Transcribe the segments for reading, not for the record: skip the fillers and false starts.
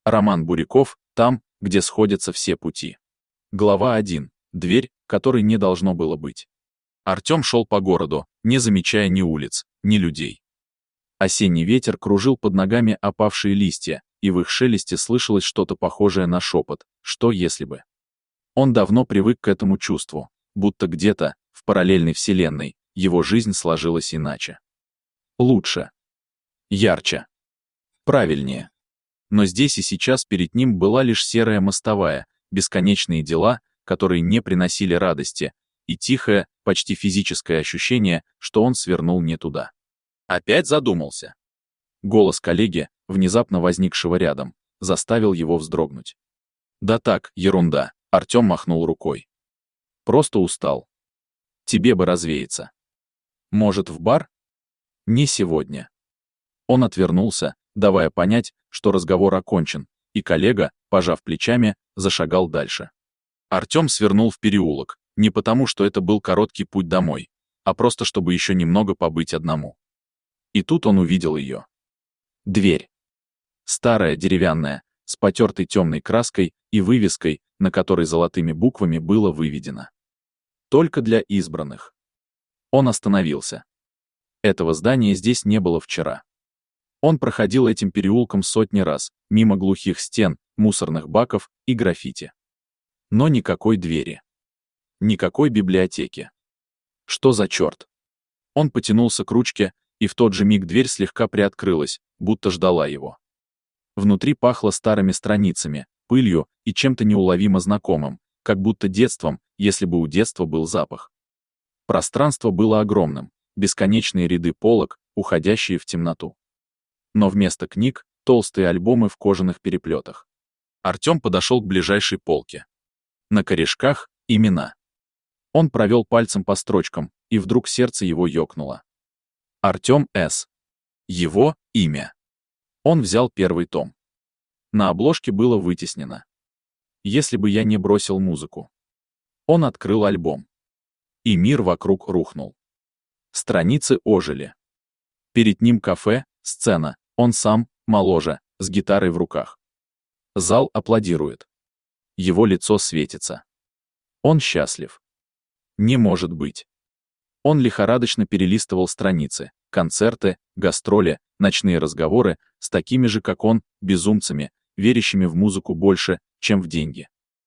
Роман Буряков, там, где сходятся все пути. Глава 1. Дверь, которой не должно было быть. Артем шел по городу, не замечая ни улиц, ни людей. Осенний ветер кружил под ногами опавшие листья, и в их шелесте слышалось что-то похожее на шепот, что если бы. Он давно привык к этому чувству, будто где-то, в параллельной вселенной, его жизнь сложилась иначе. Лучше. Ярче. Правильнее. Но здесь и сейчас перед ним была лишь серая мостовая, бесконечные дела, которые не приносили радости, и тихое, почти физическое ощущение, что он свернул не туда. Опять задумался. Голос коллеги, внезапно возникшего рядом, заставил его вздрогнуть. Да так, ерунда, Артем махнул рукой. Просто устал. Тебе бы развеяться. Может, в бар? Не сегодня. Он отвернулся, давая понять, что разговор окончен, и коллега, пожав плечами, зашагал дальше. Артем свернул в переулок, не потому, что это был короткий путь домой, а просто чтобы еще немного побыть одному. И тут он увидел ее. Дверь. Старая, деревянная, с потертой темной краской и вывеской, на которой золотыми буквами было выведено: «Только для избранных». Он остановился. Этого здания здесь не было вчера. Он проходил этим переулком сотни раз, мимо глухих стен, мусорных баков и граффити. Но никакой двери. Никакой библиотеки. Что за черт? Он потянулся к ручке, и в тот же миг дверь слегка приоткрылась, будто ждала его. Внутри пахло старыми страницами, пылью и чем-то неуловимо знакомым, как будто детством, если бы у детства был запах. Пространство было огромным, бесконечные ряды полок, уходящие в темноту. Но вместо книг — толстые альбомы в кожаных переплетах. Артем подошел к ближайшей полке. На корешках — имена. Он провел пальцем по строчкам, и вдруг сердце его ёкнуло. Артем С. Его имя. Он взял первый том. На обложке было вытеснено: «Если бы я не бросил музыку». Он открыл альбом. И мир вокруг рухнул. Страницы ожили. Перед ним кафе, сцена, он сам, моложе, с гитарой в руках. Зал аплодирует. Его лицо светится. Он счастлив. Не может быть. Он лихорадочно перелистывал страницы, концерты, гастроли, ночные разговоры с такими же, как он, безумцами, верящими в музыку больше, чем в деньги.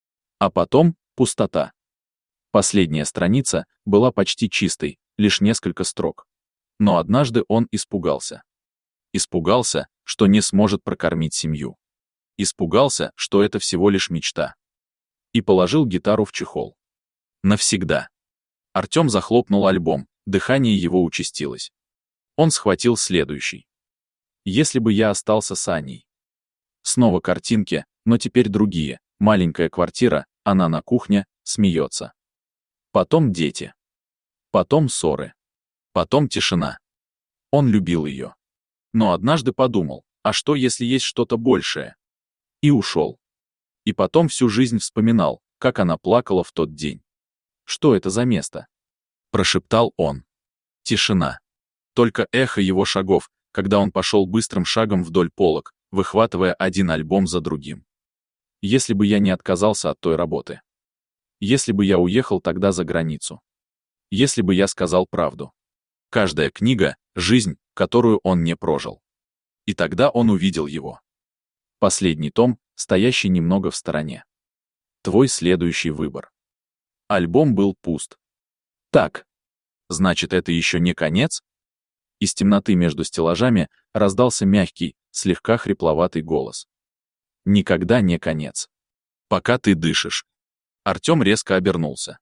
А потом пустота. Последняя страница была почти чистой, лишь несколько строк. Но однажды он испугался. Испугался, что не сможет прокормить семью. Испугался, что это всего лишь мечта. И положил гитару в чехол. Навсегда. Артем захлопнул альбом, дыхание его участилось. Он схватил следующий. «Если бы я остался с Аней». Снова картинки, но теперь другие. Маленькая квартира, она на кухне, смеется. Потом дети. Потом ссоры. Потом тишина. Он любил ее. Но однажды подумал, а что, если есть что-то большее? И ушел. И потом всю жизнь вспоминал, как она плакала в тот день. «Что это за место?» Прошептал он. Тишина. Только эхо его шагов, когда он пошел быстрым шагом вдоль полок, выхватывая один альбом за другим. Если бы я не отказался от той работы. Если бы я уехал тогда за границу. Если бы я сказал правду. Каждая книга — жизнь, которую он не прожил. И тогда он увидел его. Последний том, стоящий немного в стороне. Твой следующий выбор. Альбом был пуст. Так. Значит, это еще не конец? Из темноты между стеллажами раздался мягкий, слегка хрипловатый голос. Никогда не конец. Пока ты дышишь. Артем резко обернулся.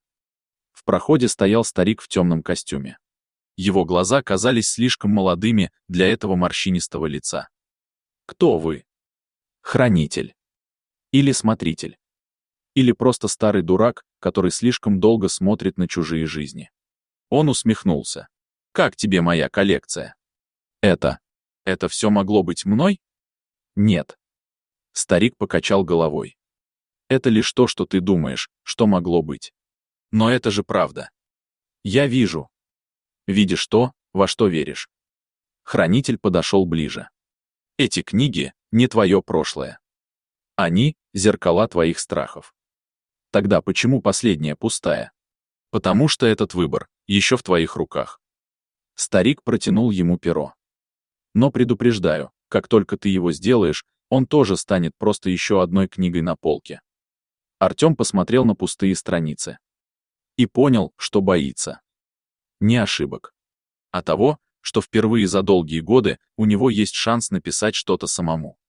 В проходе стоял старик в темном костюме. Его глаза казались слишком молодыми для этого морщинистого лица. Кто вы? Хранитель. Или смотритель. Или просто старый дурак, который слишком долго смотрит на чужие жизни. Он усмехнулся. Как тебе моя коллекция? Это все могло быть мной? Нет. Старик покачал головой. Это лишь то, что ты думаешь, что могло быть. Но это же правда. Я вижу. Видишь то, во что веришь. Хранитель подошел ближе. Эти книги — не твое прошлое. Они — зеркала твоих страхов. Тогда почему последняя пустая? Потому что этот выбор еще в твоих руках. Старик протянул ему перо. Но предупреждаю, как только ты его сделаешь, он тоже станет просто еще одной книгой на полке. Артем посмотрел на пустые страницы. И понял, что боится. Не ошибок, а того, что впервые за долгие годы у него есть шанс написать что-то самому.